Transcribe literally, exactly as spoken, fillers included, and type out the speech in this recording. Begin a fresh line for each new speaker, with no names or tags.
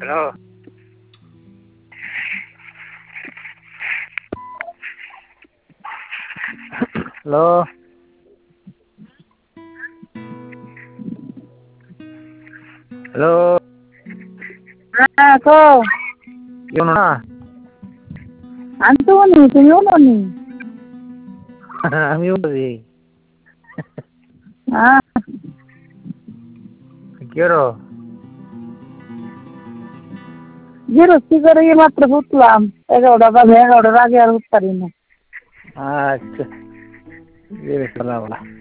Hello. Hello. Hello.
হ্যাঁ কও।
কেউ না?
আমি তো উনি, তুমিও ননি।
আমিও বুঝি।
হ্যাঁ।
কি করো?
গৃহস্থী করে এই মাত্র উঠলাম, এগারোটা বাজে, এগারোটার আগে আর উঠতে পারি না।
আচ্ছা,